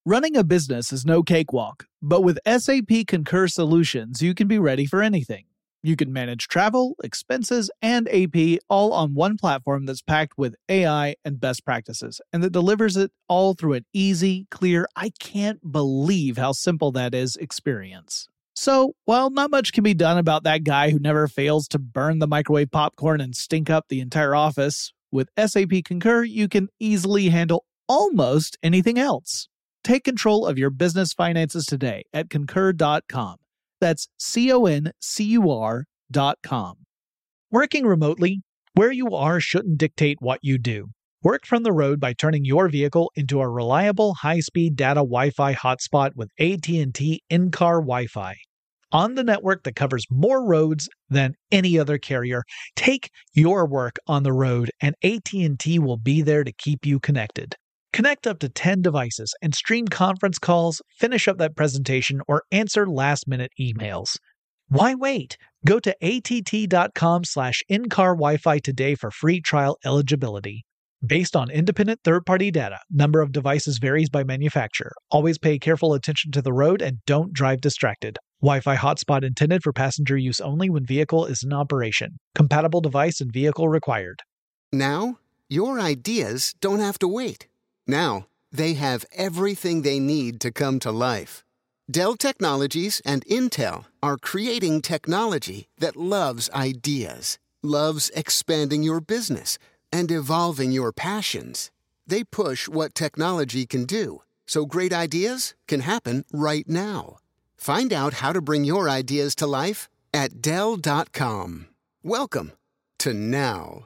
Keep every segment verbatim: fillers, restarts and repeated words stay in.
Running a business is no cakewalk, but with S A P Concur Solutions, you can be ready for anything. You can manage travel, expenses, and A P all on one platform that's packed with A I and best practices, and that delivers it all through an easy, clear, I can't believe how simple that is experience. So, while not much can be done about that guy who never fails to burn the microwave popcorn and stink up the entire office, with S A P Concur, you can easily handle almost anything else. Take control of your business finances today at concur dot com. That's C O N C U R dot com. Working remotely, where you are shouldn't dictate what you do. Work from the road by turning your vehicle into a reliable high-speed data Wi-Fi hotspot with A T and T in-car Wi-Fi. On the network that covers more roads than any other carrier, take your work on the road and A T and T will be there to keep you connected. Connect up to ten devices and stream conference calls, finish up that presentation, or answer last-minute emails. Why wait? Go to A T T dot com slash in-car Wi-Fi today for free trial eligibility. Based on independent third-party data, number of devices varies by manufacturer. Always pay careful attention to the road and don't drive distracted. Wi-Fi hotspot intended for passenger use only when vehicle is in operation. Compatible device and vehicle required. Now, your ideas don't have to wait. Now, they have everything they need to come to life. Dell Technologies and Intel are creating technology that loves ideas, loves expanding your business, and evolving your passions. They push what technology can do, so great ideas can happen right now. Find out how to bring your ideas to life at Dell dot com. Welcome to now.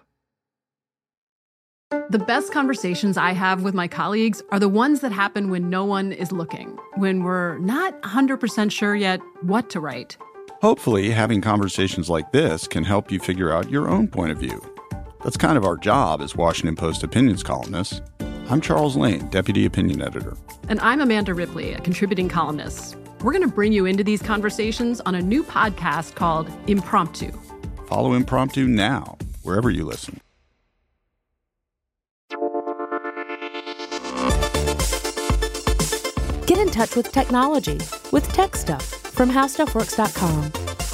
The best conversations I have with my colleagues are the ones that happen when no one is looking, when we're not one hundred percent sure yet what to write. Hopefully, having conversations like this can help you figure out your own point of view. That's kind of our job as Washington Post opinions columnists. I'm Charles Lane, Deputy Opinion Editor. And I'm Amanda Ripley, a contributing columnist. We're going to bring you into these conversations on a new podcast called Impromptu. Follow Impromptu now, wherever you listen. Get in touch with technology with Tech Stuff from how stuff works dot com.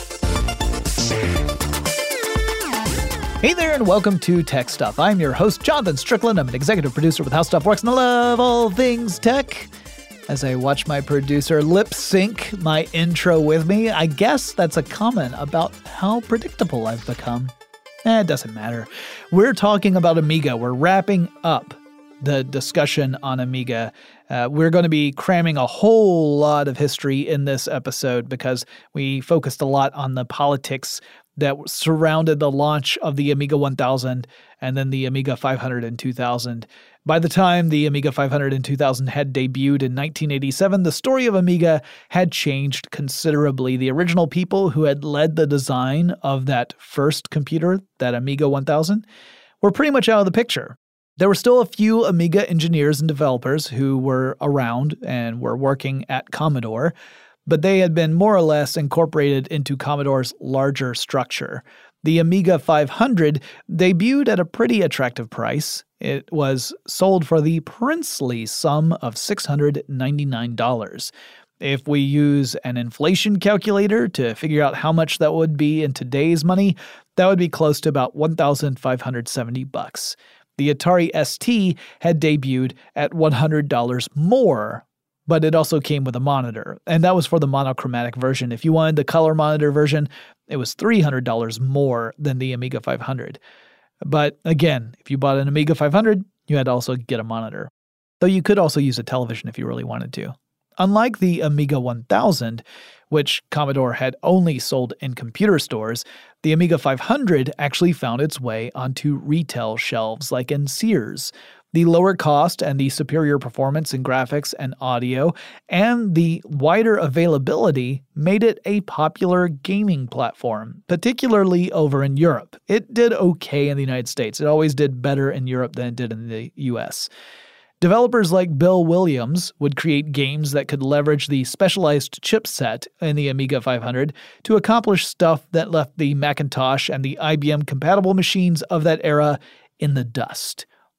Hey there, and welcome to Tech Stuff. I'm your host, Jonathan Strickland. I'm an executive producer with How Stuff Works, and I love all things tech. As I watch my producer lip sync my intro with me, I guess that's a comment about how predictable I've become. Eh, it doesn't matter. We're talking about Amiga. We're wrapping up the discussion on Amiga. Uh, we're going to be cramming a whole lot of history in this episode because we focused a lot on the politics that surrounded the launch of the Amiga one thousand and then the Amiga five hundred and two thousand. By the time the Amiga five hundred and two thousand had debuted in nineteen eighty-seven, the story of Amiga had changed considerably. The original people who had led the design of that first computer, that Amiga one thousand, were pretty much out of the picture. There were still a few Amiga engineers and developers who were around and were working at Commodore, but they had been more or less incorporated into Commodore's larger structure. The Amiga five hundred debuted at a pretty attractive price. It was sold for the princely sum of six hundred ninety-nine dollars. If we use an inflation calculator to figure out how much that would be in today's money, that would be close to about one thousand five hundred seventy bucks. The Atari S T had debuted at one hundred dollars more, but it also came with a monitor, and that was for the monochromatic version. If you wanted the color monitor version, it was three hundred dollars more than the Amiga five hundred. But again, if you bought an Amiga five hundred, you had to also get a monitor, though you could also use a television if you really wanted to. Unlike the Amiga one thousand, which Commodore had only sold in computer stores, the Amiga five hundred actually found its way onto retail shelves like in Sears. The lower cost and the superior performance in graphics and audio and the wider availability made it a popular gaming platform, particularly over in Europe. It did okay in the United States. It always did better in Europe than it did in the U S. Developers like Bill Williams would create games that could leverage the specialized chipset in the Amiga five hundred to accomplish stuff that left the Macintosh and the I B M-compatible machines of that era in the dust.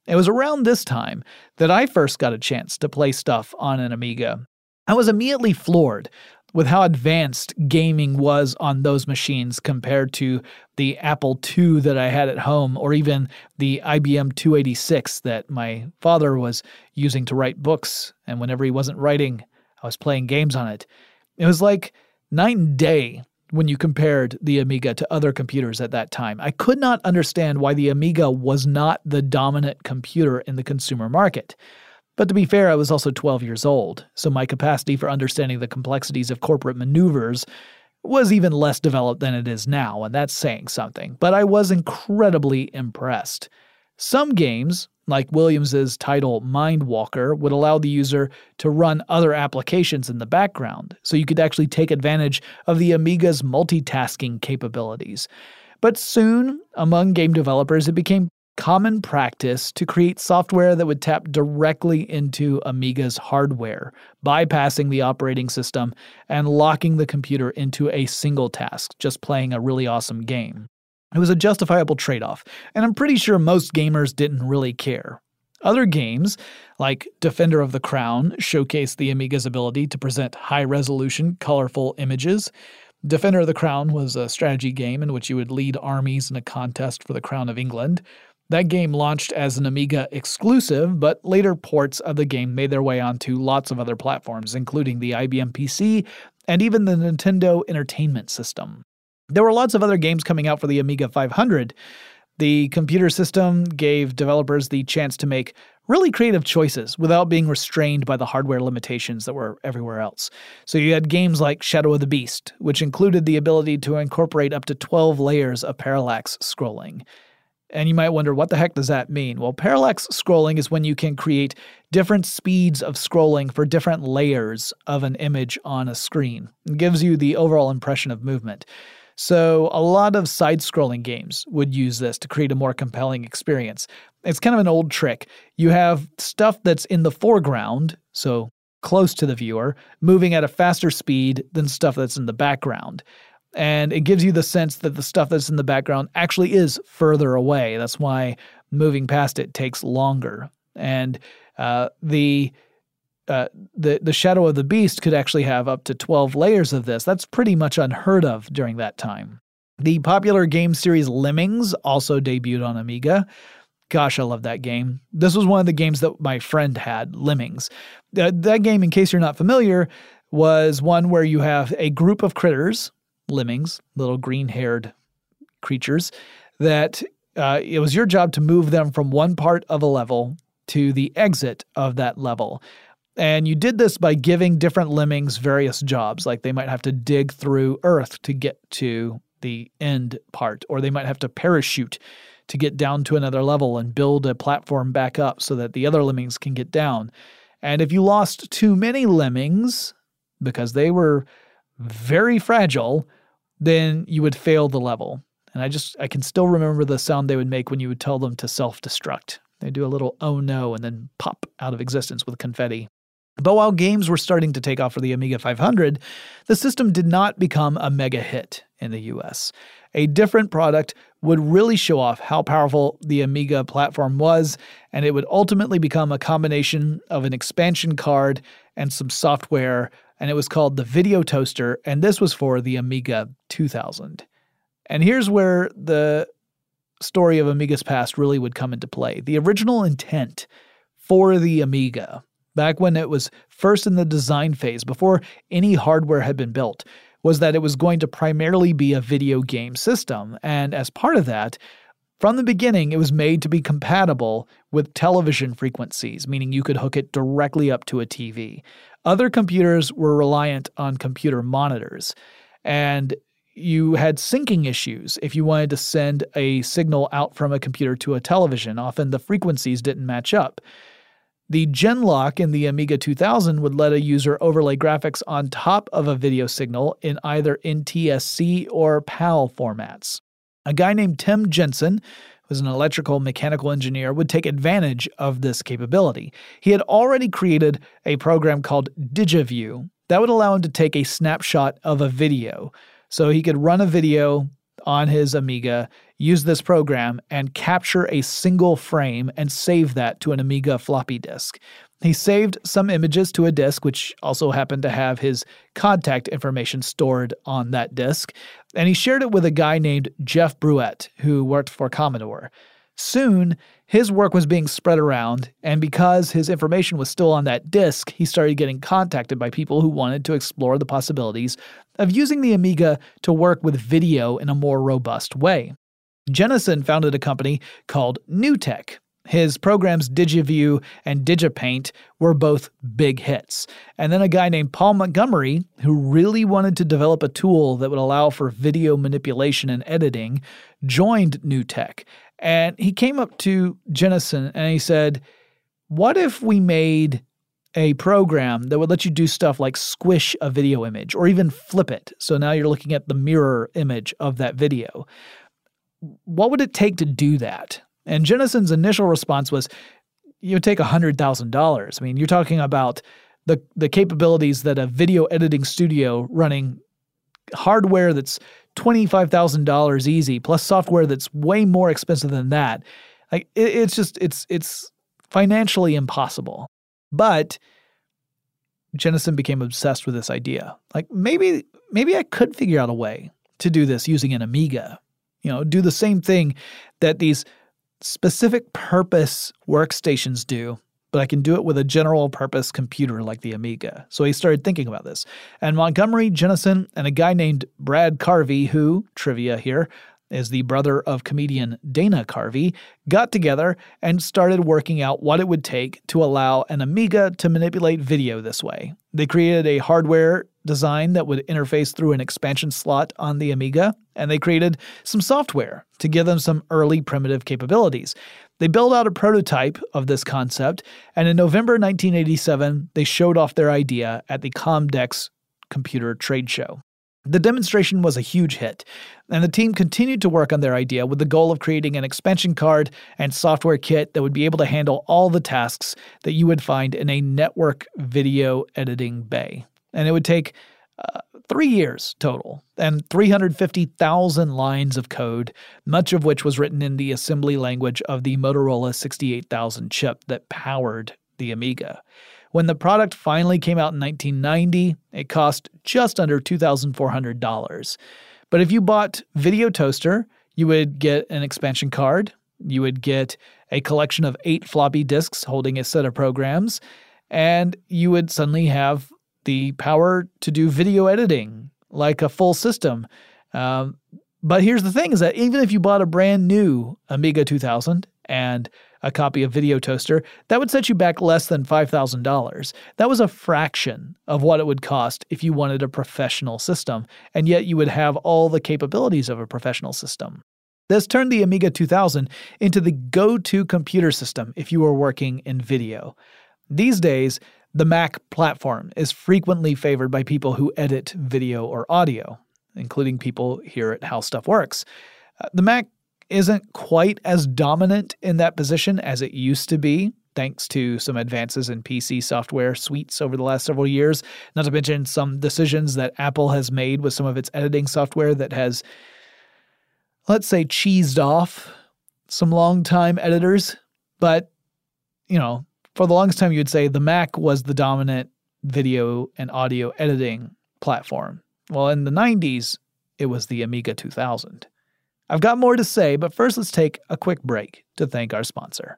It was around this time that I first got a chance to play stuff on an Amiga. I was immediately floored with how advanced gaming was on those machines compared to the Apple two that I had at home, or even the I B M two eighty-six that my father was using to write books, and whenever he wasn't writing, I was playing games on it. It was like night and day when you compared the Amiga to other computers at that time. I could not understand why the Amiga was not the dominant computer in the consumer market. But to be fair, I was also twelve years old, so my capacity for understanding the complexities of corporate maneuvers was even less developed than it is now, and that's saying something. But I was incredibly impressed. Some games, like Williams's title Mindwalker, would allow the user to run other applications in the background, so you could actually take advantage of the Amiga's multitasking capabilities. But soon, among game developers, it became common practice to create software that would tap directly into Amiga's hardware, bypassing the operating system and locking the computer into a single task, just playing a really awesome game. It was a justifiable trade-off, and I'm pretty sure most gamers didn't really care. Other games, like Defender of the Crown, showcased the Amiga's ability to present high-resolution, colorful images. Defender of the Crown was a strategy game in which you would lead armies in a contest for the crown of England. That game launched as an Amiga exclusive, but later ports of the game made their way onto lots of other platforms, including the I B M P C and even the Nintendo Entertainment System. There were lots of other games coming out for the Amiga five hundred. The computer system gave developers the chance to make really creative choices without being restrained by the hardware limitations that were everywhere else. So you had games like Shadow of the Beast, which included the ability to incorporate up to twelve layers of parallax scrolling. And you might wonder, what the heck does that mean? Well, parallax scrolling is when you can create different speeds of scrolling for different layers of an image on a screen. It gives you the overall impression of movement. So a lot of side-scrolling games would use this to create a more compelling experience. It's kind of an old trick. You have stuff that's in the foreground, so close to the viewer, moving at a faster speed than stuff that's in the background. And it gives you the sense that the stuff that's in the background actually is further away. That's why moving past it takes longer. And uh, the uh, the the Shadow of the Beast could actually have up to twelve layers of this. That's pretty much unheard of during that time. The popular game series Lemmings also debuted on Amiga. Gosh, I love that game. This was one of the games that my friend had, Lemmings. Uh, that game, in case you're not familiar, was one where you have a group of critters, lemmings, little green-haired creatures, that uh, it was your job to move them from one part of a level to the exit of that level. And you did this by giving different lemmings various jobs, like they might have to dig through earth to get to the end part, or they might have to parachute to get down to another level and build a platform back up so that the other lemmings can get down. And if you lost too many lemmings, because they were very fragile, then you would fail the level. And I just, I can still remember the sound they would make when you would tell them to self-destruct. They do a little oh no and then pop out of existence with confetti. But while games were starting to take off for the Amiga five hundred, the system did not become a mega hit in the U S. A different product would really show off how powerful the Amiga platform was, and it would ultimately become a combination of an expansion card and some software, and it was called the Video Toaster, and this was for the Amiga two thousand. And here's where the story of Amiga's past really would come into play. The original intent for the Amiga, back when it was first in the design phase, before any hardware had been built, was that it was going to primarily be a video game system. And as part of that, from the beginning, it was made to be compatible with television frequencies, meaning you could hook it directly up to a T V. Other computers were reliant on computer monitors, and you had syncing issues if you wanted to send a signal out from a computer to a television. Often the frequencies didn't match up. The Genlock in the Amiga two thousand would let a user overlay graphics on top of a video signal in either N T S C or PAL formats. A guy named Tim Jensen, who was an electrical mechanical engineer, would take advantage of this capability. He had already created a program called DigiView that would allow him to take a snapshot of a video. So he could run a video on his Amiga use this program and capture a single frame and save that to an Amiga floppy disk. He saved some images to a disk, which also happened to have his contact information stored on that disk, and he shared it with a guy named Jeff Bruett, who worked for Commodore. Soon, his work was being spread around, and because his information was still on that disk, he started getting contacted by people who wanted to explore the possibilities of using the Amiga to work with video in a more robust way. Jennison founded a company called NewTek. His programs DigiView and DigiPaint were both big hits. And then a guy named Paul Montgomery, who really wanted to develop a tool that would allow for video manipulation and editing, joined NewTek. And he came up to Jennison and he said, what if we made a program that would let you do stuff like squish a video image or even flip it? So now you're looking at the mirror image of that video. What would it take to do that? And Jennison's initial response was, you would take one hundred thousand dollars. I mean, you're talking about the, the capabilities that a video editing studio running hardware that's twenty-five thousand dollars easy, plus software that's way more expensive than that. Like it, it's just, it's it's financially impossible. But Jennison became obsessed with this idea. Like maybe, maybe I could figure out a way to do this using an Amiga. You know, do the same thing that these specific purpose workstations do, but I can do it with a general purpose computer like the Amiga. So he started thinking about this. And Montgomery, Jennison, and a guy named Brad Carvey, who, trivia here, is the brother of comedian Dana Carvey, got together and started working out what it would take to allow an Amiga to manipulate video this way. They created a hardware design that would interface through an expansion slot on the Amiga, and they created some software to give them some early primitive capabilities. They built out a prototype of this concept, and in November nineteen eighty-seven, they showed off their idea at the Comdex Computer Trade Show. The demonstration was a huge hit, and the team continued to work on their idea with the goal of creating an expansion card and software kit that would be able to handle all the tasks that you would find in a network video editing bay. And it would take uh, three years total and three hundred fifty thousand lines of code, much of which was written in the assembly language of the Motorola sixty-eight thousand chip that powered the Amiga. When the product finally came out in nineteen ninety, it cost just under two thousand four hundred dollars. But if you bought Video Toaster, you would get an expansion card, you would get a collection of eight floppy disks holding a set of programs, and you would suddenly have the power to do video editing like a full system. Um, but here's the thing is that even if you bought a brand new Amiga two thousand and a copy of Video Toaster, that would set you back less than five thousand dollars. That was a fraction of what it would cost if you wanted a professional system, and yet you would have all the capabilities of a professional system. This turned the Amiga two thousand into the go-to computer system if you were working in video. These days, the Mac platform is frequently favored by people who edit video or audio, including people here at How Stuff Works. Uh, the Mac isn't quite as dominant in that position as it used to be, thanks to some advances in P C software suites over the last several years, not to mention some decisions that Apple has made with some of its editing software that has, let's say, cheesed off some longtime editors. But, you know, for the longest time, you would say the Mac was the dominant video and audio editing platform. Well, in the nineties, it was the Amiga two thousand. I've got more to say, but first let's take a quick break to thank our sponsor.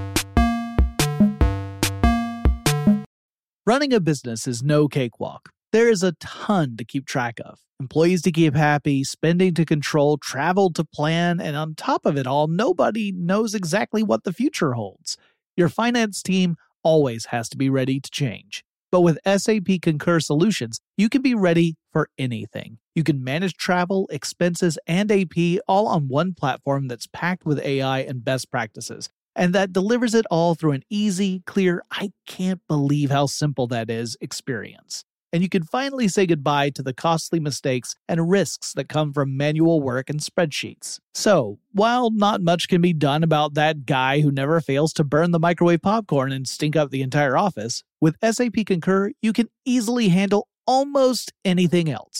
Running a business is no cakewalk. There is a ton to keep track of. Employees to keep happy, spending to control, travel to plan, and on top of it all, nobody knows exactly what the future holds. Your finance team always has to be ready to change. But with S A P Concur Solutions, you can be ready for anything. You can manage travel, expenses, and A P all on one platform that's packed with A I and best practices, and that delivers it all through an easy, clear, I can't believe how simple that is experience. And you can finally say goodbye to the costly mistakes and risks that come from manual work and spreadsheets. So, while not much can be done about that guy who never fails to burn the microwave popcorn and stink up the entire office, with S A P Concur, you can easily handle almost anything else.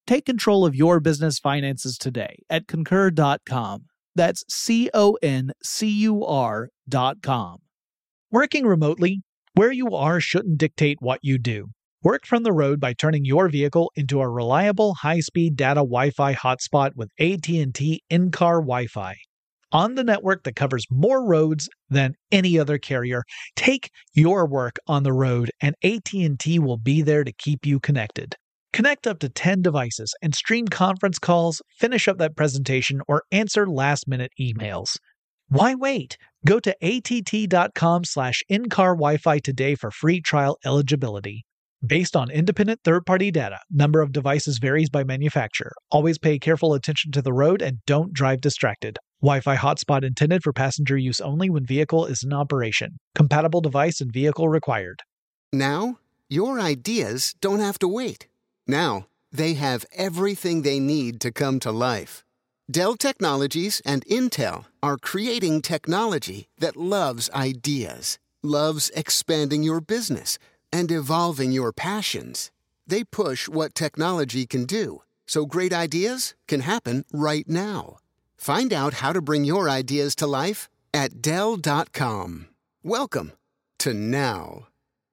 Take control of your business finances today at Concur dot com. That's C O N C U R dot com. Working remotely, where you are shouldn't dictate what you do. Work from the road by turning your vehicle into a reliable high-speed data Wi-Fi hotspot with A T and T in-car Wi-Fi. On the network that covers more roads than any other carrier, take your work on the road and A T and T will be there to keep you connected. Connect up to ten devices and stream conference calls, finish up that presentation, or answer last-minute emails. Why wait? Go to A T T dot com slash in-car Wi-Fi today for free trial eligibility. Based on independent third-party data, number of devices varies by manufacturer. Always pay careful attention to the road and don't drive distracted. Wi-Fi hotspot intended for passenger use only when vehicle is in operation. Compatible device and vehicle required. Now, your ideas don't have to wait. Now, they have everything they need to come to life. Dell Technologies and Intel are creating technology that loves ideas, loves expanding your business, and evolving your passions. They push what technology can do, so great ideas can happen right now. Find out how to bring your ideas to life at Dell dot com. Welcome to now.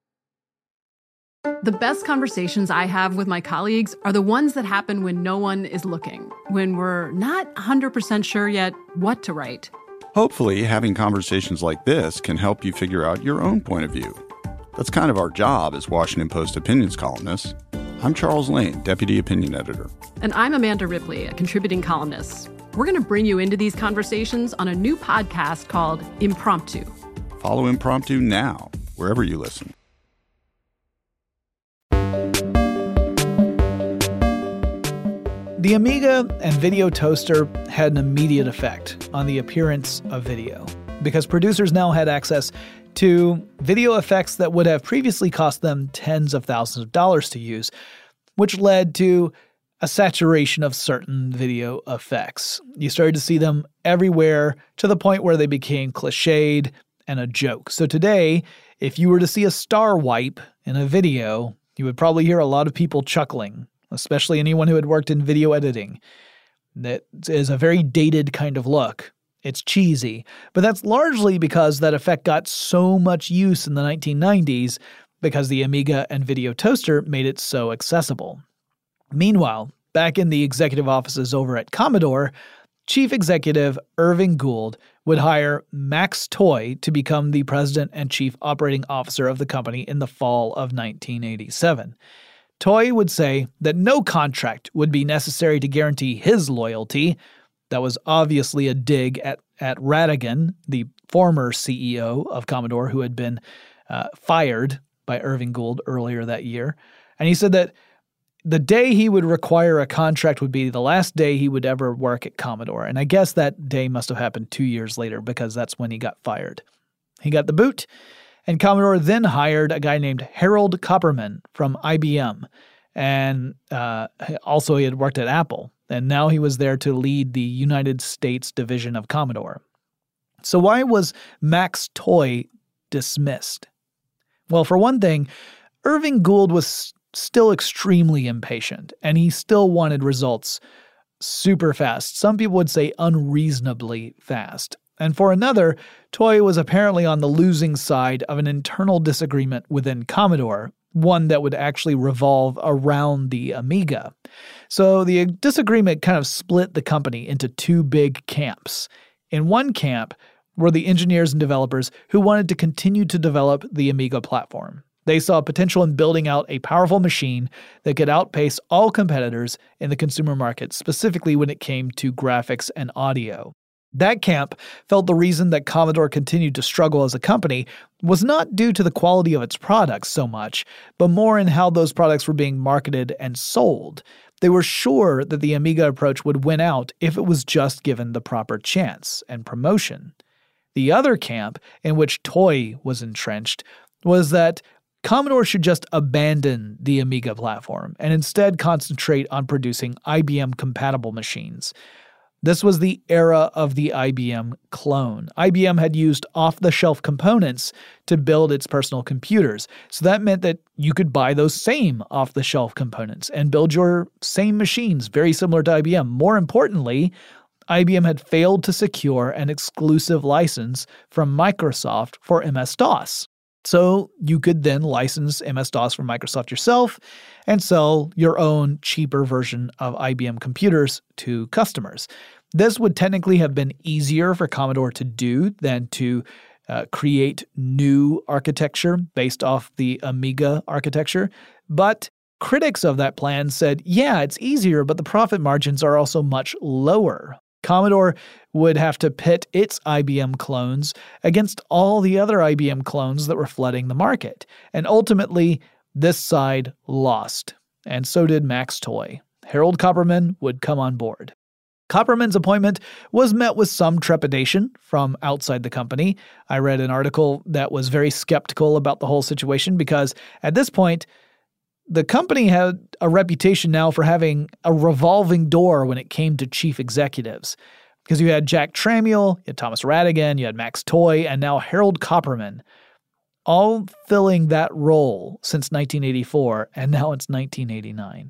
The best conversations I have with my colleagues are the ones that happen when no one is looking, when we're not one hundred percent sure yet what to write. Hopefully, having conversations like this can help you figure out your own point of view. That's kind of our job as Washington Post opinions columnists. I'm Charles Lane, Deputy Opinion Editor. And I'm Amanda Ripley, a contributing columnist. We're going to bring you into these conversations on a new podcast called Impromptu. Follow Impromptu now, wherever you listen. The Amiga and Video Toaster had an immediate effect on the appearance of video, because producers now had access to video effects that would have previously cost them tens of thousands of dollars to use, which led to a saturation of certain video effects. You started to see them everywhere to the point where they became cliched and a joke. So today, if you were to see a star wipe in a video, you would probably hear a lot of people chuckling, especially anyone who had worked in video editing. That is a very dated kind of look. It's cheesy, but that's largely because that effect got so much use in the nineteen nineties because the Amiga and Video Toaster made it so accessible. Meanwhile, back in the executive offices over at Commodore, Chief Executive Irving Gould would hire Max Toy to become the president and chief operating officer of the company in the fall of nineteen eighty-seven. Toy would say that no contract would be necessary to guarantee his loyalty. That was obviously a dig at, at Radigan, the former C E O of Commodore who had been uh, fired by Irving Gould earlier that year. And he said that the day he would require a contract would be the last day he would ever work at Commodore. And I guess that day must have happened two years later because that's when he got fired. He got the boot, and Commodore then hired a guy named Harold Copperman from I B M. And uh, also he had worked at Apple. And now he was there to lead the United States division of Commodore. So why was Max Toy dismissed? Well, for one thing, Irving Gould was still extremely impatient, and he still wanted results super fast. Some people would say unreasonably fast. And for another, Toy was apparently on the losing side of an internal disagreement within Commodore, one that would actually revolve around the Amiga. So the disagreement kind of split the company into two big camps. In one camp were the engineers and developers who wanted to continue to develop the Amiga platform. They saw potential in building out a powerful machine that could outpace all competitors in the consumer market, specifically when it came to graphics and audio. That camp felt the reason that Commodore continued to struggle as a company was not due to the quality of its products so much, but more in how those products were being marketed and sold. They were sure that the Amiga approach would win out if it was just given the proper chance and promotion. The other camp, in which Toy was entrenched, was that Commodore should just abandon the Amiga platform and instead concentrate on producing I B M-compatible machines. This was the era of the I B M clone. I B M had used off-the-shelf components to build its personal computers. So that meant that you could buy those same off-the-shelf components and build your same machines very similar to I B M. More importantly, I B M had failed to secure an exclusive license from Microsoft for M S DOS. So you could then license M S DOS from Microsoft yourself and sell your own cheaper version of I B M computers to customers. This would technically have been easier for Commodore to do than to uh, create new architecture based off the Amiga architecture. But critics of that plan said, yeah, it's easier, but the profit margins are also much lower. Commodore would have to pit its I B M clones against all the other I B M clones that were flooding the market. And ultimately, this side lost. And so did Max Toy. Harold Copperman would come on board. Copperman's appointment was met with some trepidation from outside the company. I read an article that was very skeptical about the whole situation because at this point, the company had a reputation now for having a revolving door when it came to chief executives. Because you had Jack Tramiel, you had Thomas Radigan, you had Max Toy, and now Harold Copperman, all filling that role since nineteen eighty-four, and now it's nineteen eighty-nine.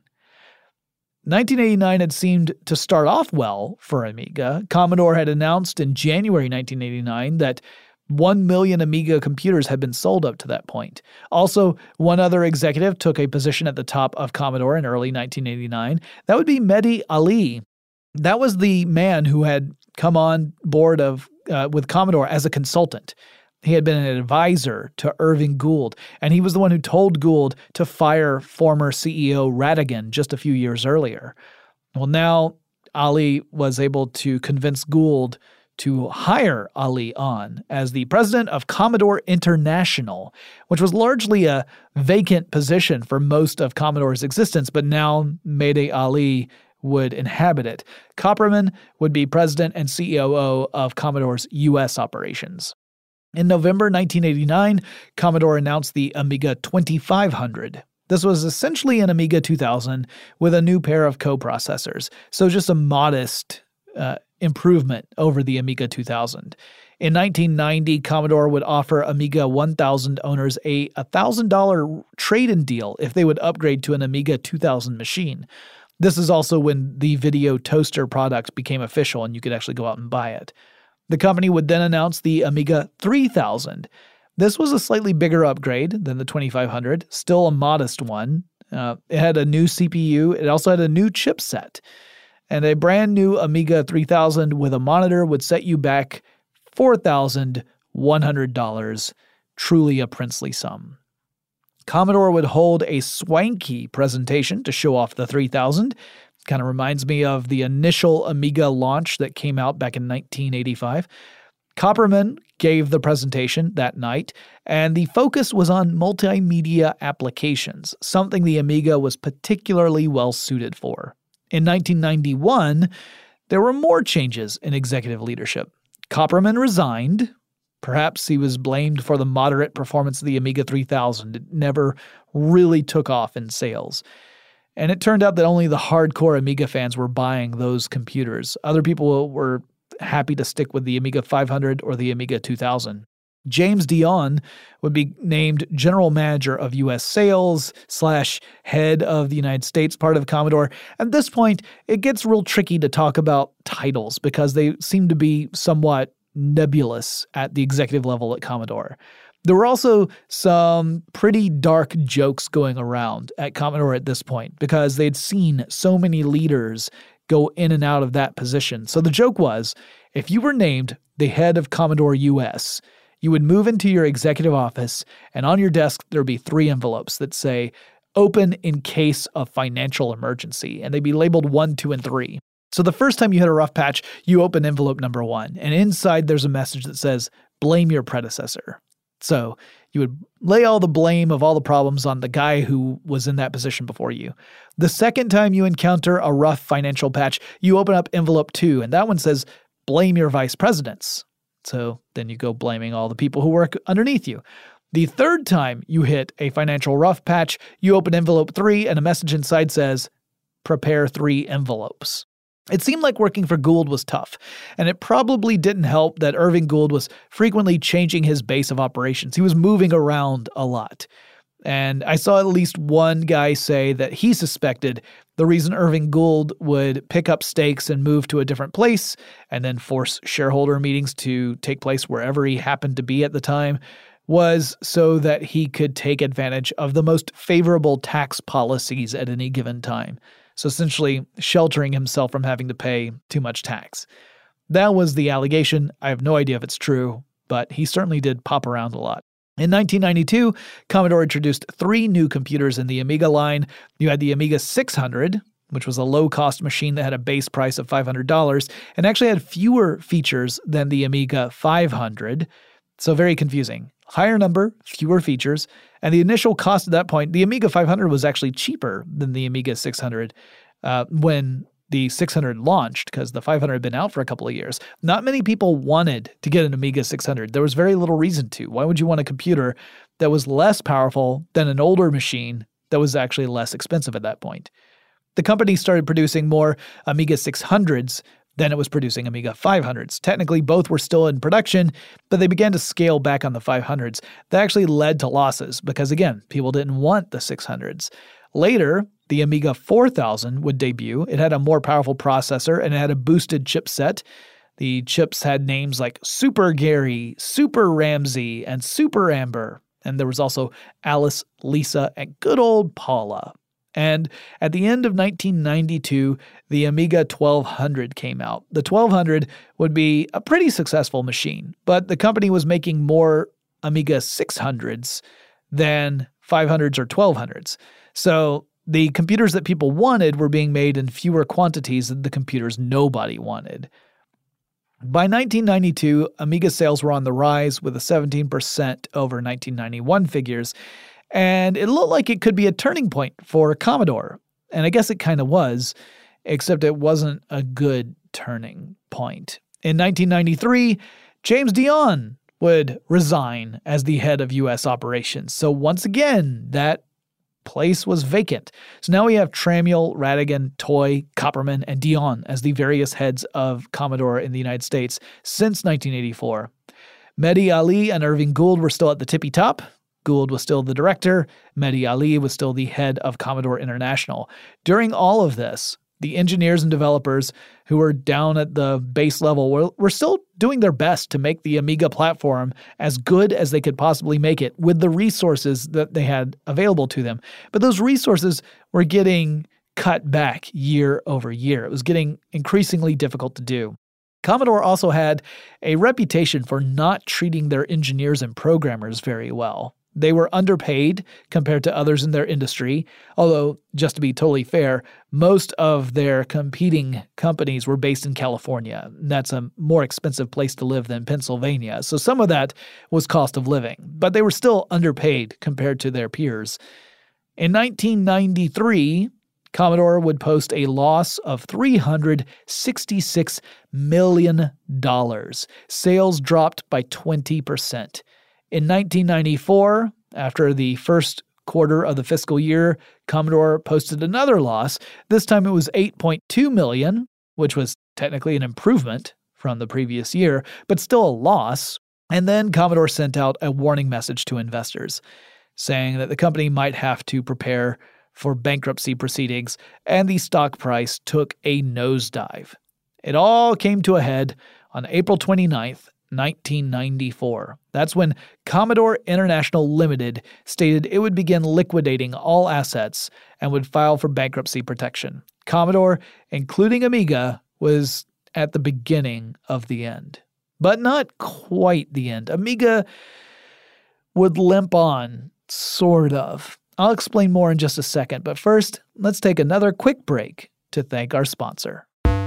nineteen eighty-nine had seemed to start off well for Amiga. Commodore had announced in January nineteen eighty-nine that one million Amiga computers had been sold up to that point. Also, one other executive took a position at the top of Commodore in early nineteen eighty-nine. That would be Mehdi Ali. That was the man who had come on board of uh, with Commodore as a consultant. He had been an advisor to Irving Gould, and he was the one who told Gould to fire former C E O Radigan just a few years earlier. Well, now Ali was able to convince Gould to hire Ali on as the president of Commodore International, which was largely a vacant position for most of Commodore's existence, but now Mehdi Ali would inhabit it. Copperman would be president and C O O of Commodore's U S operations. In November nineteen eighty-nine, Commodore announced the Amiga twenty-five hundred. This was essentially an Amiga two thousand with a new pair of coprocessors, so just a modest uh, improvement over the Amiga two thousand. In nineteen ninety, Commodore would offer Amiga one thousand owners a one thousand dollars trade-in deal if they would upgrade to an Amiga two thousand machine. This is also when the video toaster product became official and you could actually go out and buy it. The company would then announce the Amiga three thousand. This was a slightly bigger upgrade than the twenty-five hundred, still a modest one. Uh, it had a new C P U. It also had a new chipset. And a brand new Amiga three thousand with a monitor would set you back four thousand one hundred dollars, truly a princely sum. Commodore would hold a swanky presentation to show off the three thousand. Kind of reminds me of the initial Amiga launch that came out back in nineteen eighty-five. Copperman gave the presentation that night, and the focus was on multimedia applications, something the Amiga was particularly well suited for. In nineteen ninety-one, there were more changes in executive leadership. Copperman resigned. Perhaps he was blamed for the moderate performance of the Amiga three thousand. It never really took off in sales. And it turned out that only the hardcore Amiga fans were buying those computers. Other people were happy to stick with the Amiga five hundred or the Amiga two thousand. James Dion would be named general manager of U S sales slash head of the United States part of Commodore. At this point, it gets real tricky to talk about titles because they seem to be somewhat nebulous at the executive level at Commodore. There were also some pretty dark jokes going around at Commodore at this point because they'd seen so many leaders go in and out of that position. So the joke was, if you were named the head of Commodore U S, you would move into your executive office, and on your desk there would be three envelopes that say, open in case of financial emergency, and they'd be labeled one, two, and three. So the first time you hit a rough patch, you open envelope number one, and inside there's a message that says, blame your predecessor. So you would lay all the blame of all the problems on the guy who was in that position before you. The second time you encounter a rough financial patch, you open up envelope two, and that one says, blame your vice presidents. So then you go blaming all the people who work underneath you. The third time you hit a financial rough patch, you open envelope three, and a message inside says, prepare three envelopes. It seemed like working for Gould was tough, and it probably didn't help that Irving Gould was frequently changing his base of operations. He was moving around a lot. And I saw at least one guy say that he suspected the reason Irving Gould would pick up stakes and move to a different place and then force shareholder meetings to take place wherever he happened to be at the time was so that he could take advantage of the most favorable tax policies at any given time. So essentially sheltering himself from having to pay too much tax. That was the allegation. I have no idea if it's true, but he certainly did pop around a lot. In nineteen ninety-two, Commodore introduced three new computers in the Amiga line. You had the Amiga six hundred, which was a low-cost machine that had a base price of five hundred dollars and actually had fewer features than the Amiga five hundred. So very confusing. Higher number, fewer features, and the initial cost at that point, the Amiga five hundred was actually cheaper than the Amiga six hundred uh, when the six hundred launched, because the five hundred had been out for a couple of years. Not many people wanted to get an Amiga six hundred. There was very little reason to. Why would you want a computer that was less powerful than an older machine that was actually less expensive at that point? The company started producing more Amiga six hundreds than it was producing Amiga five hundreds. Technically, both were still in production, but they began to scale back on the five hundreds. That actually led to losses because, again, people didn't want the six hundreds. Later, the Amiga four thousand would debut. It had a more powerful processor and it had a boosted chipset. The chips had names like Super Gary, Super Ramsey, and Super Amber. And there was also Alice, Lisa, and good old Paula. And at the end of nineteen ninety-two, the Amiga twelve hundred came out. The twelve hundred would be a pretty successful machine, but the company was making more Amiga six hundreds than five hundreds or twelve hundreds. So the computers that people wanted were being made in fewer quantities than the computers nobody wanted. By nineteen ninety-two, Amiga sales were on the rise with a seventeen percent over nineteen ninety-one figures, and it looked like it could be a turning point for Commodore. And I guess it kind of was, except it wasn't a good turning point. In nineteen ninety-three, James Dion would resign as the head of U S operations. So once again, that place was vacant. So now we have Tramiel, Radigan, Toy, Copperman, and Dion as the various heads of Commodore in the United States since nineteen eighty-four. Mehdi Ali and Irving Gould were still at the tippy top. Gould was still the director. Mehdi Ali was still the head of Commodore International. During all of this, the engineers and developers who were down at the base level were, were still doing their best to make the Amiga platform as good as they could possibly make it with the resources that they had available to them. But those resources were getting cut back year over year. It was getting increasingly difficult to do. Commodore also had a reputation for not treating their engineers and programmers very well. They were underpaid compared to others in their industry, although, just to be totally fair, most of their competing companies were based in California. That's a more expensive place to live than Pennsylvania, so some of that was cost of living, but they were still underpaid compared to their peers. In nineteen ninety-three, Commodore would post a loss of three hundred sixty-six million dollars. Sales dropped by twenty percent. In nineteen ninety-four, after the first quarter of the fiscal year, Commodore posted another loss. This time it was eight point two million dollars, which was technically an improvement from the previous year, but still a loss. And then Commodore sent out a warning message to investors, saying that the company might have to prepare for bankruptcy proceedings, and the stock price took a nosedive. It all came to a head on April twenty-ninth, nineteen ninety-four. That's when Commodore International Limited stated it would begin liquidating all assets and would file for bankruptcy protection. Commodore, including Amiga, was at the beginning of the end. But not quite the end. Amiga would limp on, sort of. I'll explain more in just a second, but first, let's take another quick break to thank our sponsor.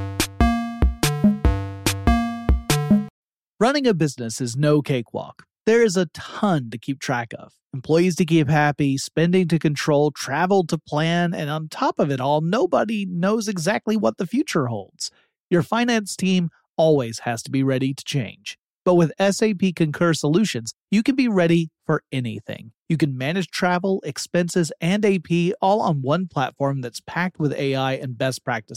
Running a business is no cakewalk. There is a ton to keep track of. Employees to keep happy, spending to control, travel to plan, and on top of it all, nobody knows exactly what the future holds. Your finance team always has to be ready to change. But with S A P Concur Solutions, you can be ready for anything. You can manage travel, expenses, and A P all on one platform that's packed with A I and best practices.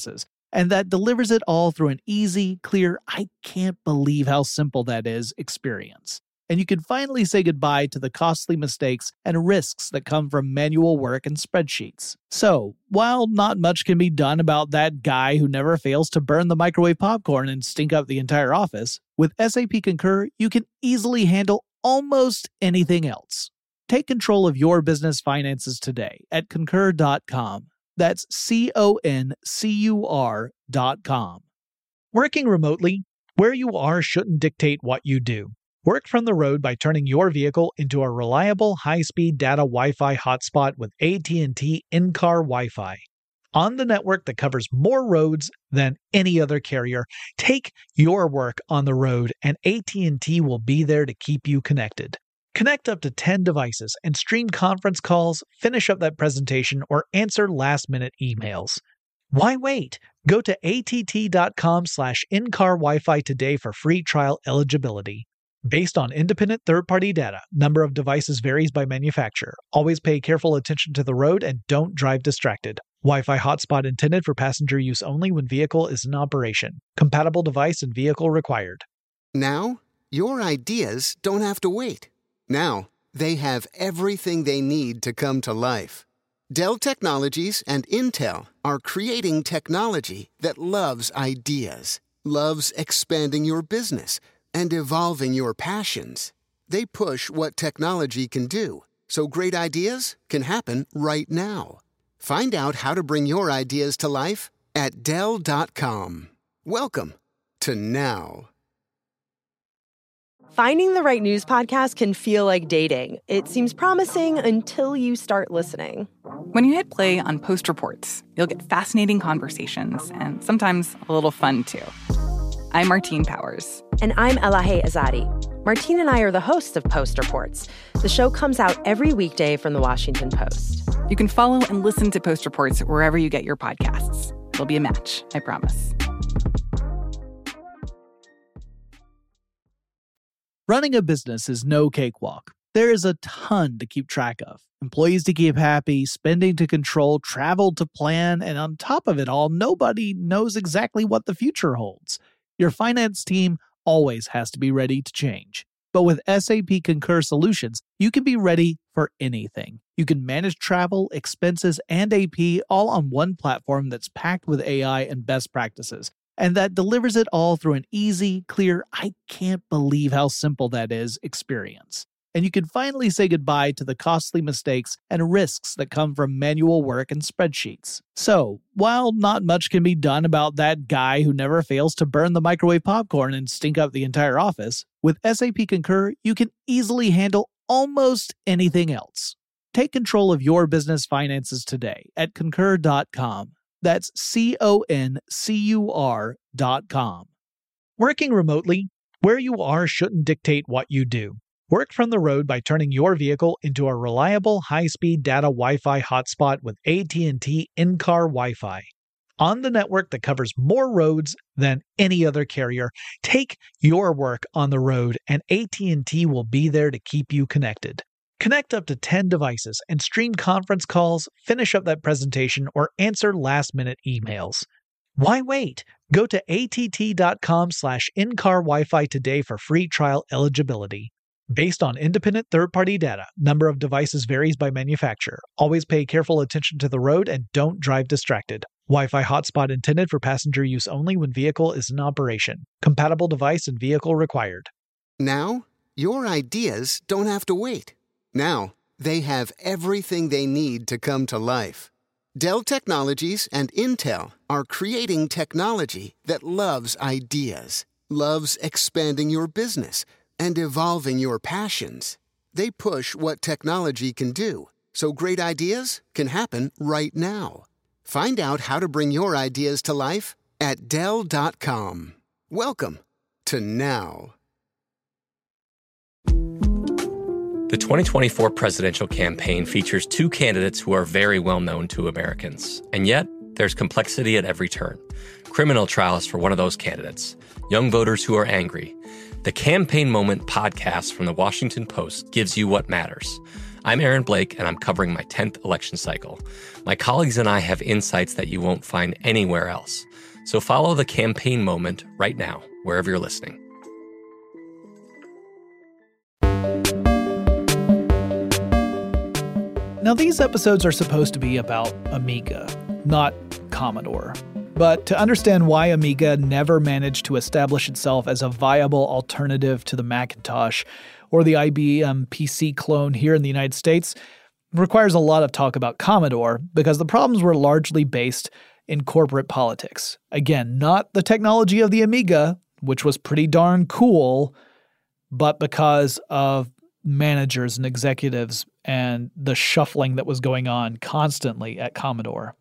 and that delivers it all through an easy, clear, I can't believe how simple that is experience. And you can finally say goodbye to the costly mistakes and risks that come from manual work and spreadsheets. So, while not much can be done about that guy who never fails to burn the microwave popcorn and stink up the entire office, with S A P Concur, you can easily handle almost anything else. Take control of your business finances today at concur dot com. That's C O N C U R dot com. Working remotely, where you are shouldn't dictate what you do. Work from the road by turning your vehicle into a reliable high-speed data Wi-Fi hotspot with A T and T in-car Wi-Fi. On the network that covers more roads than any other carrier, take your work on the road and A T and T will be there to keep you connected. Connect up to ten devices and stream conference calls, finish up that presentation, or answer last-minute emails. Why wait? Go to A T T dot com slash in-car Wi-Fi today for free trial eligibility. Based on independent third-party data, number of devices varies by manufacturer. Always pay careful attention to the road and don't drive distracted. Wi-Fi hotspot intended for passenger use only when vehicle is in operation. Compatible device and vehicle required. Now, your ideas don't have to wait. Now, they have everything they need to come to life. Dell Technologies and Intel are creating technology that loves ideas, loves expanding your business, and evolving your passions. They push what technology can do, so great ideas can happen right now. Find out how to bring your ideas to life at Dell dot com. Welcome to Now. Finding the right news podcast can feel like dating. It seems promising until you start listening. When you hit play on Post Reports, you'll get fascinating conversations and sometimes a little fun, too. I'm Martine Powers. And I'm Elahe Azadi. Martine and I are the hosts of Post Reports. The show comes out every weekday from The Washington Post. You can follow and listen to Post Reports wherever you get your podcasts. It'll be a match, I promise. Running a business is no cakewalk. There is a ton to keep track of. Employees to keep happy, spending to control, travel to plan, and on top of it all, nobody knows exactly what the future holds. Your finance team always has to be ready to change. But with S A P Concur Solutions, you can be ready for anything. You can manage travel, expenses, and A P all on one platform that's packed with A I and best practices, and that delivers it all through an easy, clear, I can't believe how simple that is experience. And you can finally say goodbye to the costly mistakes and risks that come from manual work and spreadsheets. So, while not much can be done about that guy who never fails to burn the microwave popcorn and stink up the entire office, with S A P Concur, you can easily handle almost anything else. Take control of your business finances today at concur dot com. That's C O N C U R dot com. Working remotely, where you are shouldn't dictate what you do. Work from the road by turning your vehicle into a reliable high-speed data Wi-Fi hotspot with A T and T in-car Wi-Fi. On the network that covers more roads than any other carrier, take your work on the road and A T and T will be there to keep you connected. Connect up to ten devices and stream conference calls, finish up that presentation, or answer last-minute emails. Why wait? Go to A T T dot com slash in-car Wi-Fi today for free trial eligibility. Based on independent third-party data, number of devices varies by manufacturer. Always pay careful attention to the road and don't drive distracted. Wi-Fi hotspot intended for passenger use only when vehicle is in operation. Compatible device and vehicle required. Now, your ideas don't have to wait. Now, they have everything they need to come to life. Dell Technologies and Intel are creating technology that loves ideas, loves expanding your business, and evolving your passions. They push what technology can do, so great ideas can happen right now. Find out how to bring your ideas to life at Dell dot com. Welcome to Now. The twenty twenty-four presidential campaign features two candidates who are very well known to Americans. And yet, there's complexity at every turn. Criminal trials for one of those candidates. Young voters who are angry. The Campaign Moment podcast from The Washington Post gives you what matters. I'm Aaron Blake, and I'm covering my tenth election cycle. My colleagues and I have insights that you won't find anywhere else. So follow the campaign moment right now, wherever you're listening. Now, these episodes are supposed to be about Amiga, not Commodore. But to understand why Amiga never managed to establish itself as a viable alternative to the Macintosh or the I B M P C clone here in the United States requires a lot of talk about Commodore, because the problems were largely based in corporate politics. Again, not the technology of the Amiga, which was pretty darn cool, but because of managers and executives and the shuffling that was going on constantly at Commodore.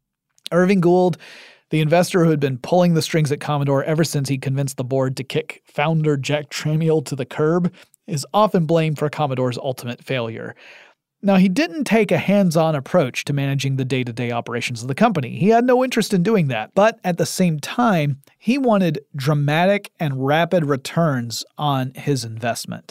Irving Gould, the investor who had been pulling the strings at Commodore ever since he convinced the board to kick founder Jack Tramiel to the curb, is often blamed for Commodore's ultimate failure. Now, he didn't take a hands-on approach to managing the day-to-day operations of the company. He had no interest in doing that, but at the same time, he wanted dramatic and rapid returns on his investment.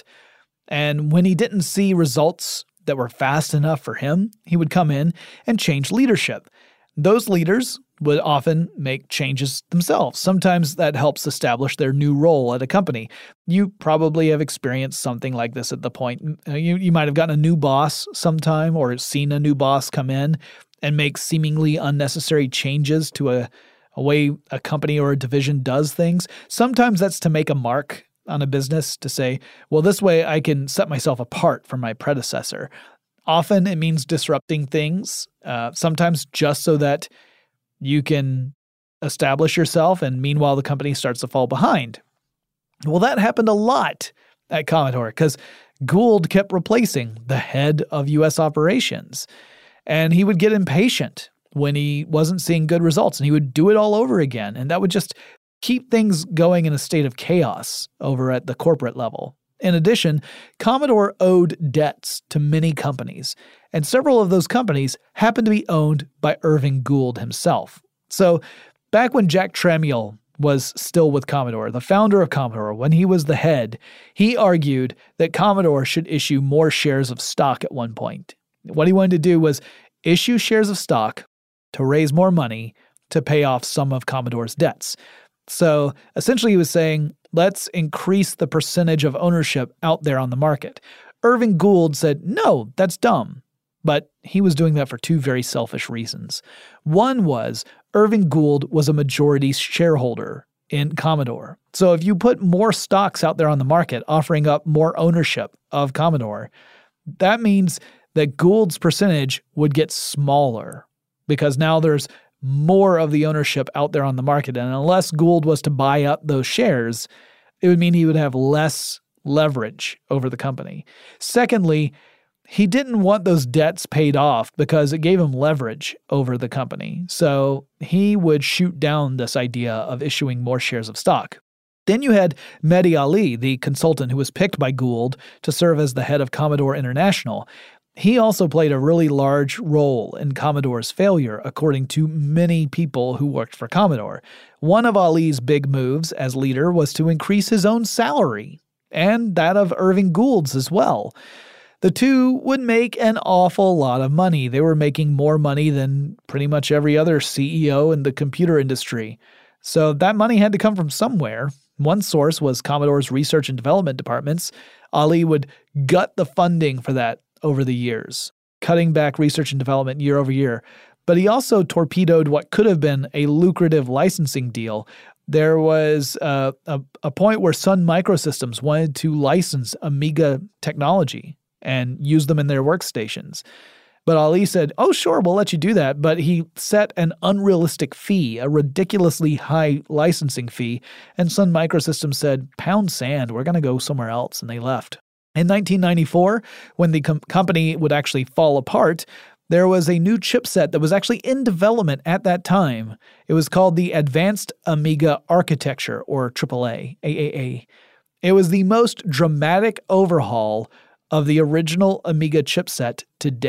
And when he didn't see results that were fast enough for him, he would come in and change leadership. Those leaders would often make changes themselves. Sometimes that helps establish their new role at a company. You probably have experienced something like this at the point. You, you might have gotten a new boss sometime or seen a new boss come in and make seemingly unnecessary changes to a, a way a company or a division does things. Sometimes that's to make a mark on a business, to say, well, this way I can set myself apart from my predecessor. Often it means disrupting things, uh, sometimes just so that you can establish yourself, and meanwhile the company starts to fall behind. Well, that happened a lot at Commodore because Gould kept replacing the head of U S operations, and he would get impatient when he wasn't seeing good results, and he would do it all over again, and that would just keep things going in a state of chaos over at the corporate level. In addition, Commodore owed debts to many companies, and several of those companies happened to be owned by Irving Gould himself. So, back when Jack Tramiel was still with Commodore, the founder of Commodore, when he was the head, he argued that Commodore should issue more shares of stock at one point. What he wanted to do was issue shares of stock to raise more money to pay off some of Commodore's debts. So essentially he was saying, let's increase the percentage of ownership out there on the market. Irving Gould said, no, that's dumb. But he was doing that for two very selfish reasons. One was Irving Gould was a majority shareholder in Commodore. So if you put more stocks out there on the market, offering up more ownership of Commodore, that means that Gould's percentage would get smaller because now there's more of the ownership out there on the market. And unless Gould was to buy up those shares, it would mean he would have less leverage over the company. Secondly, he didn't want those debts paid off because it gave him leverage over the company. So he would shoot down this idea of issuing more shares of stock. Then you had Mehdi Ali, the consultant who was picked by Gould to serve as the head of Commodore International. He also played a really large role in Commodore's failure, according to many people who worked for Commodore. One of Ali's big moves as leader was to increase his own salary, and that of Irving Gould's as well. The two would make an awful lot of money. They were making more money than pretty much every other C E O in the computer industry. So that money had to come from somewhere. One source was Commodore's research and development departments. Ali would gut the funding for that over the years, cutting back research and development year over year. But he also torpedoed what could have been a lucrative licensing deal. There was uh, a, a point where Sun Microsystems wanted to license Amiga technology and use them in their workstations. But Ali said, oh, sure, we'll let you do that. But he set an unrealistic fee, a ridiculously high licensing fee. And Sun Microsystems said, pound sand, we're going to go somewhere else. And they left. In nineteen ninety-four, when the com- company would actually fall apart, there was a new chipset that was actually in development at that time. It was called the Advanced Amiga Architecture, or triple A, A A A. It was the most dramatic overhaul of the original Amiga chipset to date.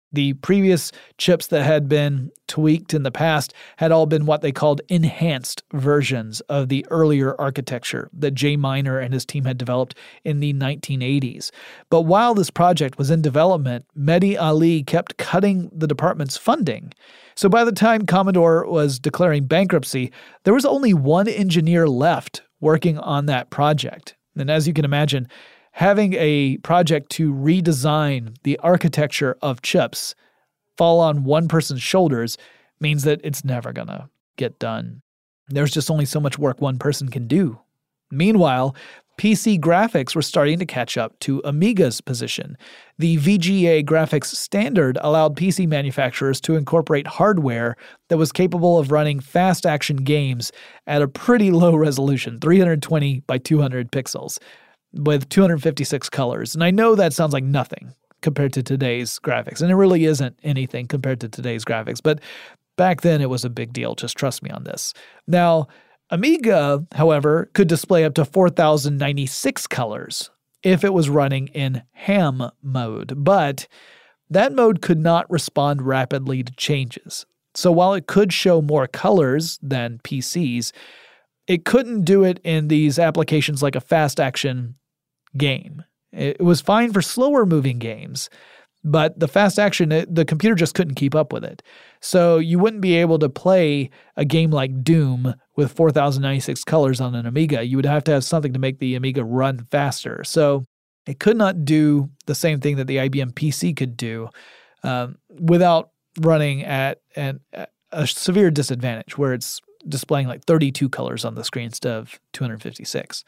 The previous chips that had been tweaked in the past had all been what they called enhanced versions of the earlier architecture that Jay Miner and his team had developed in the nineteen eighties. But while this project was in development, Mehdi Ali kept cutting the department's funding. So by the time Commodore was declaring bankruptcy, there was only one engineer left working on that project. And as you can imagine, having a project to redesign the architecture of chips fall on one person's shoulders means that it's never going to get done. There's just only so much work one person can do. Meanwhile, P C graphics were starting to catch up to Amiga's position. The V G A graphics standard allowed P C manufacturers to incorporate hardware that was capable of running fast-action games at a pretty low resolution, three hundred twenty by two hundred pixels. With two hundred fifty-six colors. And I know that sounds like nothing compared to today's graphics, and it really isn't anything compared to today's graphics, but back then it was a big deal. Just trust me on this. Now, Amiga, however, could display up to four thousand ninety-six colors if it was running in ham mode, but that mode could not respond rapidly to changes. So while it could show more colors than P Cs, it couldn't do it in these applications like a fast-action game. It was fine for slower-moving games, but the fast-action, the computer just couldn't keep up with it. So you wouldn't be able to play a game like Doom with four thousand ninety-six colors on an Amiga. You would have to have something to make the Amiga run faster. So it could not do the same thing that the I B M P C could do um, without running at an, a severe disadvantage where it's displaying like thirty-two colors on the screen instead of two hundred fifty-six.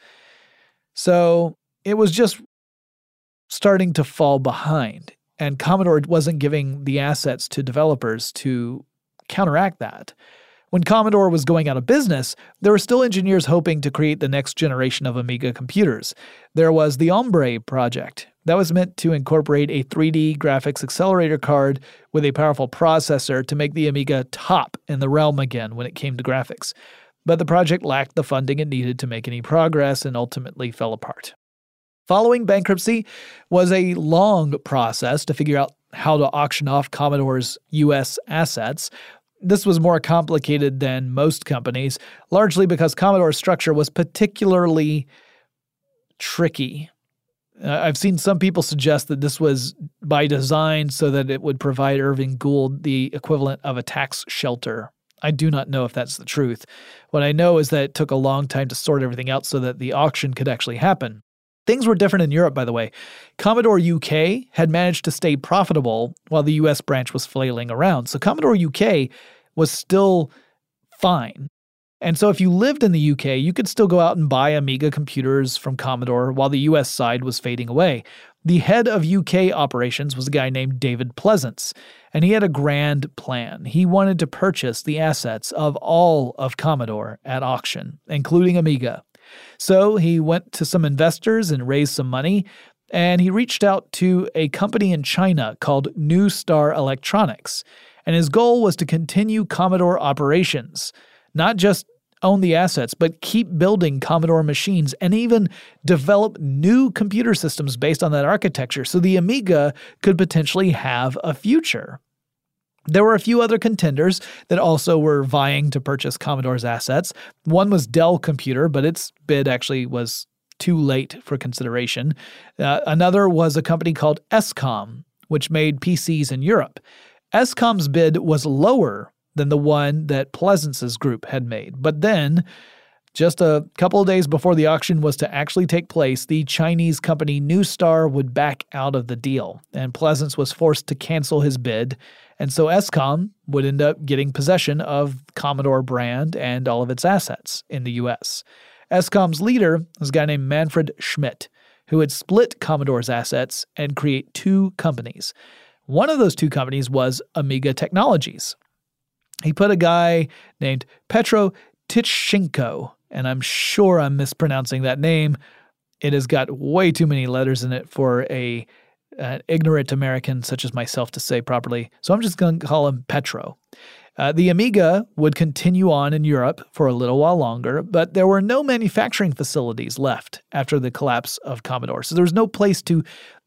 So it was just starting to fall behind, and Commodore wasn't giving the assets to developers to counteract that. When Commodore was going out of business, there were still engineers hoping to create the next generation of Amiga computers. There was the Hombre project. That was meant to incorporate a three D graphics accelerator card with a powerful processor to make the Amiga top in the realm again when it came to graphics. But the project lacked the funding it needed to make any progress and ultimately fell apart. Following bankruptcy was a long process to figure out how to auction off Commodore's U S assets. This was more complicated than most companies, largely because Commodore's structure was particularly tricky. Uh, I've seen some people suggest that this was by design so that it would provide Irving Gould the equivalent of a tax shelter. I do not know if that's the truth. What I know is that it took a long time to sort everything out so that the auction could actually happen. Things were different in Europe, by the way. Commodore U K had managed to stay profitable while the U S branch was flailing around. So Commodore U K was still fine. And so if you lived in the U K, you could still go out and buy Amiga computers from Commodore while the U S side was fading away. The head of U K operations was a guy named David Pleasance, and he had a grand plan. He wanted to purchase the assets of all of Commodore at auction, including Amiga. So he went to some investors and raised some money, and he reached out to a company in China called New Star Electronics. And his goal was to continue Commodore operations, not just own the assets, but keep building Commodore machines and even develop new computer systems based on that architecture so the Amiga could potentially have a future. There were a few other contenders that also were vying to purchase Commodore's assets. One was Dell Computer, but its bid actually was too late for consideration. Uh, another was a company called Escom, which made P Cs in Europe. Escom's bid was lower than the one that Pleasance's group had made. But then, just a couple of days before the auction was to actually take place, the Chinese company New Star would back out of the deal, and Pleasance was forced to cancel his bid, and so Escom would end up getting possession of Commodore brand and all of its assets in the U S. Escom's leader was a guy named Manfred Schmidt, who had split Commodore's assets and create two companies. One of those two companies was Amiga Technologies. He put a guy named Petro Tichenko, and I'm sure I'm mispronouncing that name. It has got way too many letters in it for a an ignorant American such as myself to say properly, so I'm just going to call him Petro. Uh, the Amiga would continue on in Europe for a little while longer, but there were no manufacturing facilities left after the collapse of Commodore, so there was no place to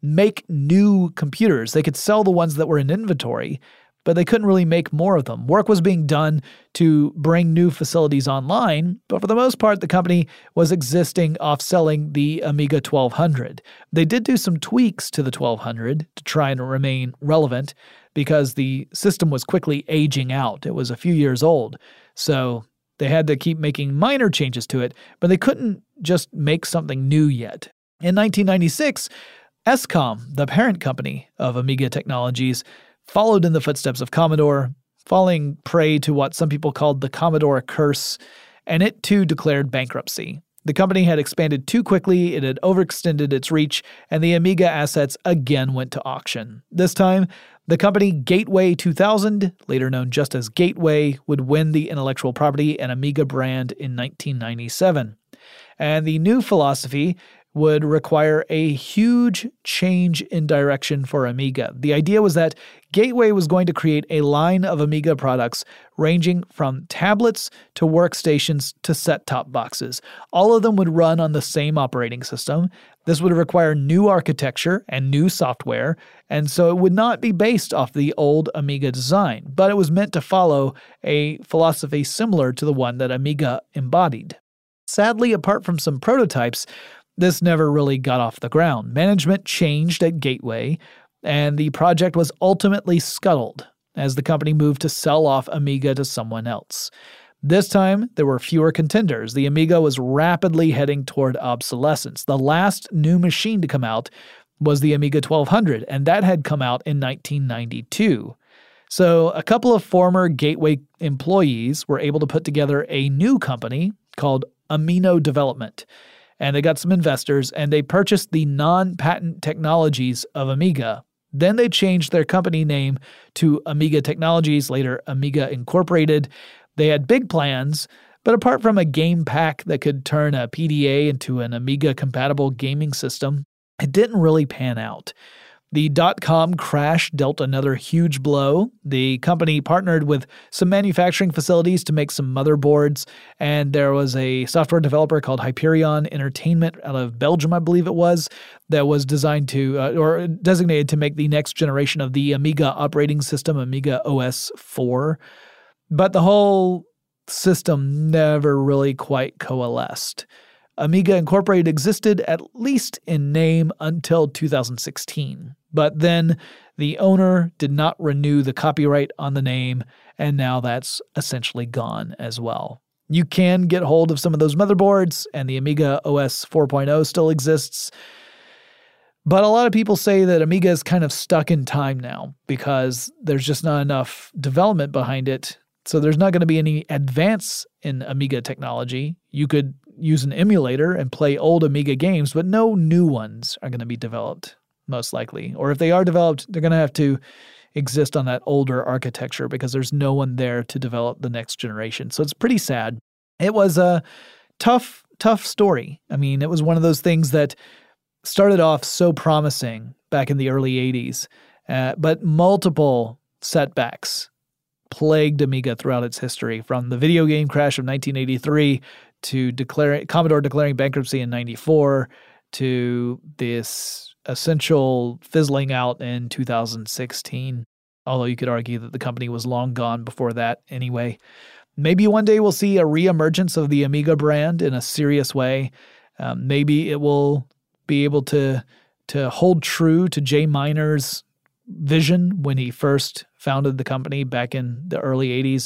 make new computers. They could sell the ones that were in inventory, but they couldn't really make more of them. Work was being done to bring new facilities online, but for the most part, the company was existing off selling the Amiga twelve hundred. They did do some tweaks to the twelve hundred to try and remain relevant because the system was quickly aging out. It was a few years old, so they had to keep making minor changes to it, but they couldn't just make something new yet. In nineteen ninety-six, Escom, the parent company of Amiga Technologies, followed in the footsteps of Commodore, falling prey to what some people called the Commodore curse, and it too declared bankruptcy. The company had expanded too quickly, it had overextended its reach, and the Amiga assets again went to auction. This time, the company Gateway two thousand, later known just as Gateway, would win the intellectual property and Amiga brand in nineteen ninety-seven. And the new philosophy would require a huge change in direction for Amiga. The idea was that Gateway was going to create a line of Amiga products ranging from tablets to workstations to set-top boxes. All of them would run on the same operating system. This would require new architecture and new software, and so it would not be based off the old Amiga design, but it was meant to follow a philosophy similar to the one that Amiga embodied. Sadly, apart from some prototypes, this never really got off the ground. Management changed at Gateway, and the project was ultimately scuttled as the company moved to sell off Amiga to someone else. This time, there were fewer contenders. The Amiga was rapidly heading toward obsolescence. The last new machine to come out was the Amiga twelve hundred, and that had come out in nineteen ninety-two. So a couple of former Gateway employees were able to put together a new company called Amino Development. And they got some investors, and they purchased the non-patent technologies of Amiga. Then they changed their company name to Amiga Technologies, later Amiga Incorporated. They had big plans, but apart from a game pack that could turn a P D A into an Amiga-compatible gaming system, it didn't really pan out. The dot-com crash dealt another huge blow. The company partnered with some manufacturing facilities to make some motherboards, and there was a software developer called Hyperion Entertainment out of Belgium, I believe it was, that was designed to, uh, or designated to make the next generation of the Amiga operating system, Amiga O S four. But the whole system never really quite coalesced. Amiga Incorporated existed, at least in name, until two thousand sixteen. But then the owner did not renew the copyright on the name, and now that's essentially gone as well. You can get hold of some of those motherboards, and the Amiga O S four point oh still exists. But a lot of people say that Amiga is kind of stuck in time now because there's just not enough development behind it. So there's not going to be any advance in Amiga technology. You could use an emulator and play old Amiga games, but no new ones are going to be developed, most likely. Or if they are developed, they're going to have to exist on that older architecture because there's no one there to develop the next generation. So it's pretty sad. It was a tough, tough story. I mean, it was one of those things that started off so promising back in the early eighties, uh, but multiple setbacks plagued Amiga throughout its history, from the video game crash of nineteen eighty-three to declaring Commodore declaring bankruptcy in ninety-four to this essential fizzling out in two thousand sixteen, although you could argue that the company was long gone before that anyway. Maybe one day we'll see a reemergence of the Amiga brand in a serious way. Um, maybe it will be able to to hold true to Jay Miner's vision when he first founded the company back in the early eighties.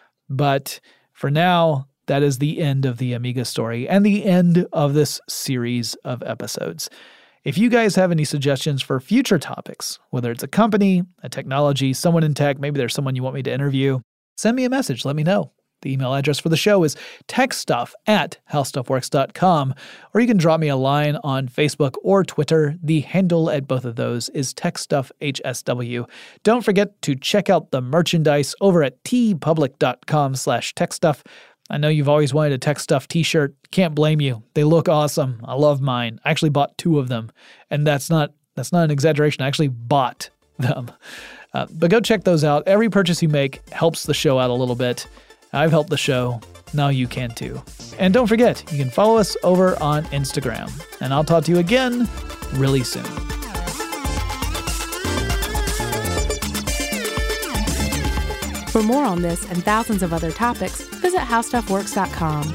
But for now, that is the end of the Amiga story and the end of this series of episodes. If you guys have any suggestions for future topics, whether it's a company, a technology, someone in tech, maybe there's someone you want me to interview, send me a message. Let me know. The email address for the show is techstuff at howstuffworks dot com, or you can drop me a line on Facebook or Twitter. The handle at both of those is techstuffhsw. Don't forget to check out the merchandise over at tpublic.com slash techstuff. I know you've always wanted a Tech Stuff t-shirt. Can't blame you. They look awesome. I love mine. I actually bought two of them, and that's not that's not an exaggeration. I actually bought them. Uh, but go check those out. Every purchase you make helps the show out a little bit. I've helped the show. Now you can too. And don't forget, you can follow us over on Instagram. And I'll talk to you again really soon. For more on this and thousands of other topics, visit how stuff works dot com.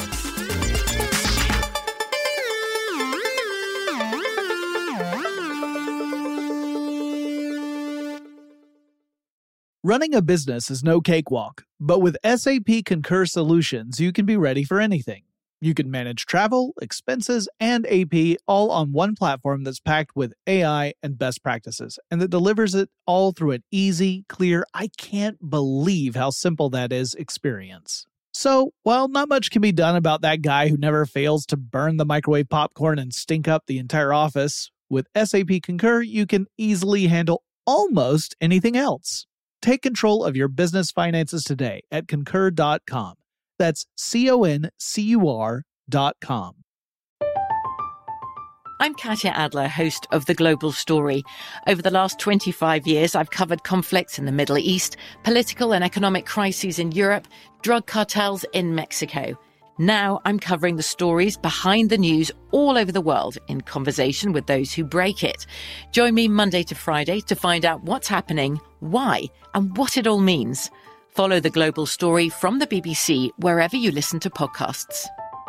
Running a business is no cakewalk, but with S A P Concur Solutions, you can be ready for anything. You can manage travel, expenses, and A P all on one platform that's packed with A I and best practices, and that delivers it all through an easy, clear, I can't believe how simple that is experience. So, while not much can be done about that guy who never fails to burn the microwave popcorn and stink up the entire office, with S A P Concur, you can easily handle almost anything else. Take control of your business finances today at concur dot com. That's C O N C U R dot com. I'm Katya Adler, host of The Global Story. Over the last twenty-five years, I've covered conflicts in the Middle East, political and economic crises in Europe, drug cartels in Mexico. Now I'm covering the stories behind the news all over the world in conversation with those who break it. Join me Monday to Friday to find out what's happening, why, and what it all means. Follow The Global Story from the B B C wherever you listen to podcasts.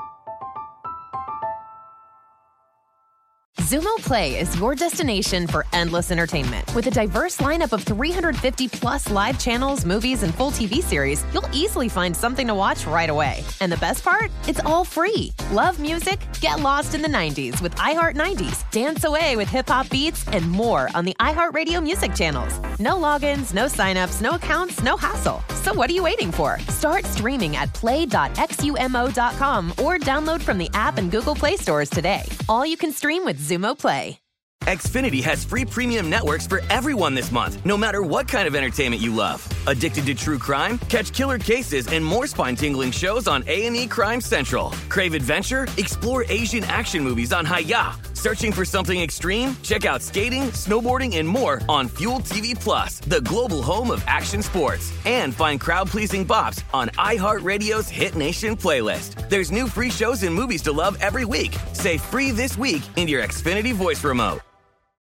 Xumo Play is your destination for endless entertainment. With a diverse lineup of three hundred fifty plus live channels, movies, and full T V series, you'll easily find something to watch right away. And the best part? It's all free. Love music? Get lost in the nineties with iHeart nineties. Dance away with hip-hop beats and more on the iHeartRadio music channels. No logins, no signups, no accounts, no hassle. So what are you waiting for? Start streaming at play dot xumo dot com or download from the app and Google Play stores today. All you can stream with Xumo Play. Xfinity has free premium networks for everyone this month, no matter what kind of entertainment you love. Addicted to true crime? Catch killer cases and more spine-tingling shows on A and E Crime Central. Crave adventure? Explore Asian action movies on Hi-Ya. Searching for something extreme? Check out skating, snowboarding, and more on Fuel T V Plus, the global home of action sports. And find crowd-pleasing bops on iHeartRadio's Hit Nation playlist. There's new free shows and movies to love every week. Say free this week in your Xfinity voice remote.